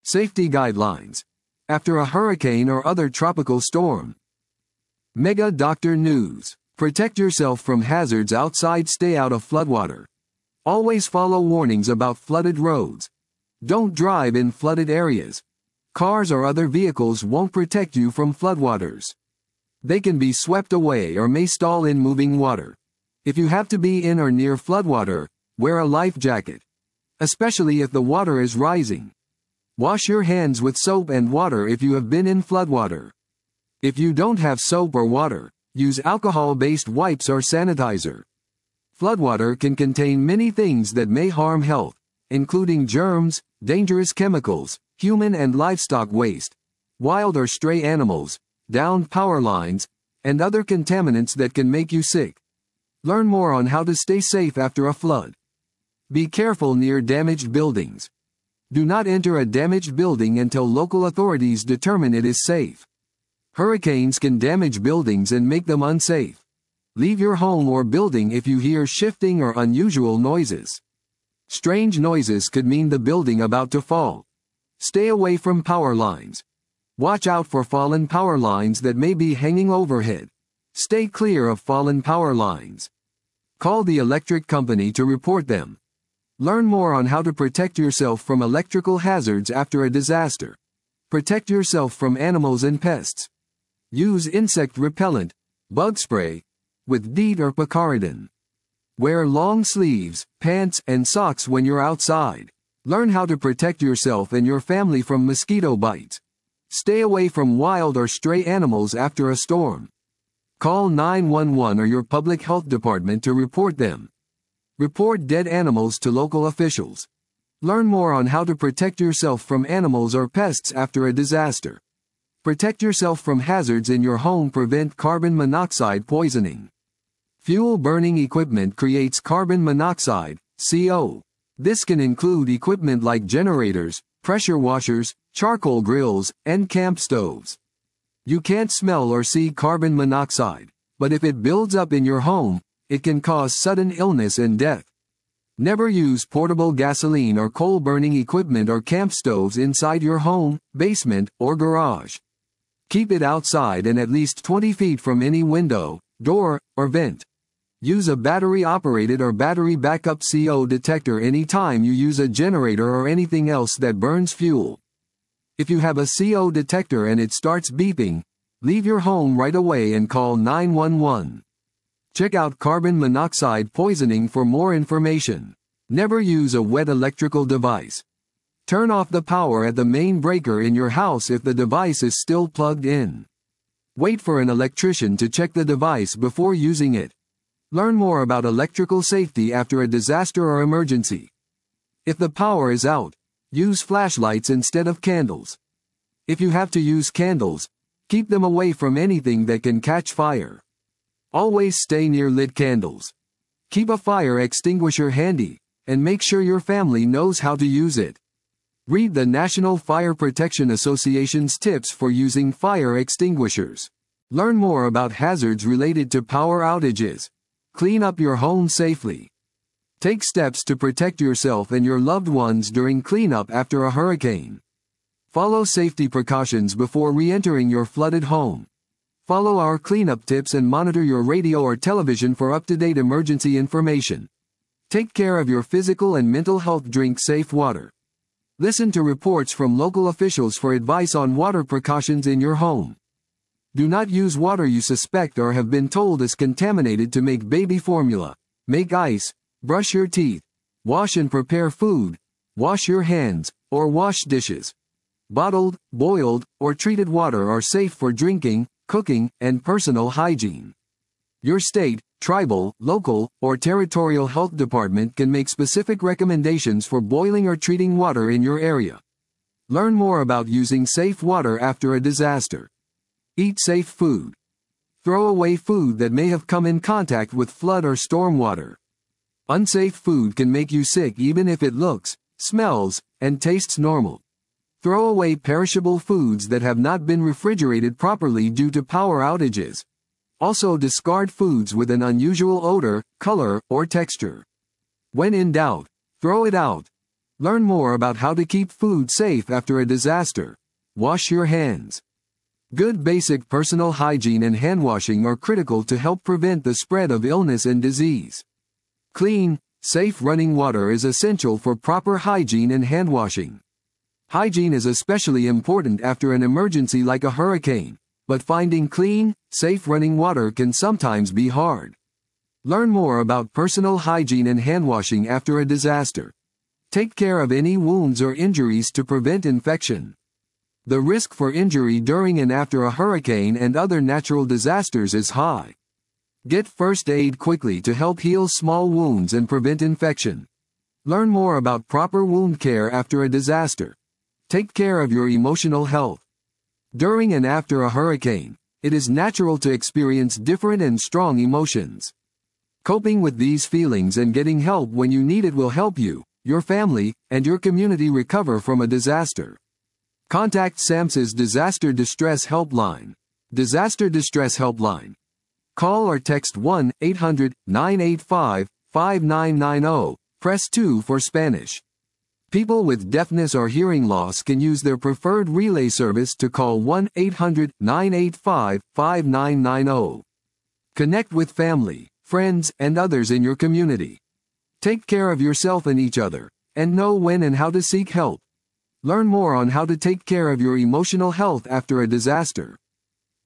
Safety guidelines. After a hurricane or other tropical storm. Mega Doctor News. Protect yourself from hazards outside. Stay out of floodwater. Always follow warnings about flooded roads. Don't drive in flooded areas. Cars or other vehicles won't protect you from floodwaters. They can be swept away or may stall in moving water. If you have to be in or near floodwater, wear a life jacket. Especially if the water is rising. Wash your hands with soap and water if you have been in floodwater. If you don't have soap or water, use alcohol-based wipes or sanitizer. Floodwater can contain many things that may harm health, including germs, dangerous chemicals, human and livestock waste, wild or stray animals, downed power lines, and other contaminants that can make you sick. Learn more on how to stay safe after a flood. Be careful near damaged buildings. Do not enter a damaged building until local authorities determine it is safe. Hurricanes can damage buildings and make them unsafe. Leave your home or building if you hear shifting or unusual noises. Strange noises could mean the building about to fall. Stay away from power lines. Watch out for fallen power lines that may be hanging overhead. Stay clear of fallen power lines. Call the electric company to report them. Learn more on how to protect yourself from electrical hazards after a disaster. Protect yourself from animals and pests. Use insect repellent, bug spray, with DEET or picaridin. Wear long sleeves, pants, and socks when you're outside. Learn how to protect yourself and your family from mosquito bites. Stay away from wild or stray animals after a storm. Call 911 or your public health department to report them. Report dead animals to local officials. Learn more on how to protect yourself from animals or pests after a disaster. Protect yourself from hazards in your home. Prevent carbon monoxide poisoning. Fuel burning equipment creates carbon monoxide, CO. This can include equipment like generators, pressure washers, charcoal grills, and camp stoves. You can't smell or see carbon monoxide, but if it builds up in your home, it can cause sudden illness and death. Never use portable gasoline or coal-burning equipment or camp stoves inside your home, basement, or garage. Keep it outside and at least 20 feet from any window, door, or vent. Use a battery-operated or battery backup CO detector anytime you use a generator or anything else that burns fuel. If you have a CO detector and it starts beeping, leave your home right away and call 911. Check out carbon monoxide poisoning for more information. Never use a wet electrical device. Turn off the power at the main breaker in your house if the device is still plugged in. Wait for an electrician to check the device before using it. Learn more about electrical safety after a disaster or emergency. If the power is out, use flashlights instead of candles. If you have to use candles, keep them away from anything that can catch fire. Always stay near lit candles. Keep a fire extinguisher handy, and make sure your family knows how to use it. Read the National Fire Protection Association's tips for using fire extinguishers. Learn more about hazards related to power outages. Clean up your home safely. Take steps to protect yourself and your loved ones during cleanup after a hurricane. Follow safety precautions before re-entering your flooded home. Follow our cleanup tips and monitor your radio or television for up-to-date emergency information. Take care of your physical and mental health. Drink safe water. Listen to reports from local officials for advice on water precautions in your home. Do not use water you suspect or have been told is contaminated to make baby formula, make ice, brush your teeth, wash and prepare food, wash your hands, or wash dishes. Bottled, boiled, or treated water are safe for drinking, cooking, and personal hygiene. Your state, tribal, local, or territorial health department can make specific recommendations for boiling or treating water in your area. Learn more about using safe water after a disaster. Eat safe food. Throw away food that may have come in contact with flood or storm water. Unsafe food can make you sick even if it looks, smells, and tastes normal. Throw away perishable foods that have not been refrigerated properly due to power outages. Also discard foods with an unusual odor, color, or texture. When in doubt, throw it out. Learn more about how to keep food safe after a disaster. Wash your hands. Good basic personal hygiene and hand washing are critical to help prevent the spread of illness and disease. Clean, safe running water is essential for proper hygiene and hand washing. Hygiene is especially important after an emergency like a hurricane, but finding clean, safe running water can sometimes be hard. Learn more about personal hygiene and hand washing after a disaster. Take care of any wounds or injuries to prevent infection. The risk for injury during and after a hurricane and other natural disasters is high. Get first aid quickly to help heal small wounds and prevent infection. Learn more about proper wound care after a disaster. Take care of your emotional health. During and after a hurricane, it is natural to experience different and strong emotions. Coping with these feelings and getting help when you need it will help you, your family, and your community recover from a disaster. Contact SAMHSA's Disaster Distress Helpline. Disaster Distress Helpline. Call or text 1-800-985-5990, press 2 for Spanish. People with deafness or hearing loss can use their preferred relay service to call 1-800-985-5990. Connect with family, friends, and others in your community. Take care of yourself and each other, and know when and how to seek help. Learn more on how to take care of your emotional health after a disaster.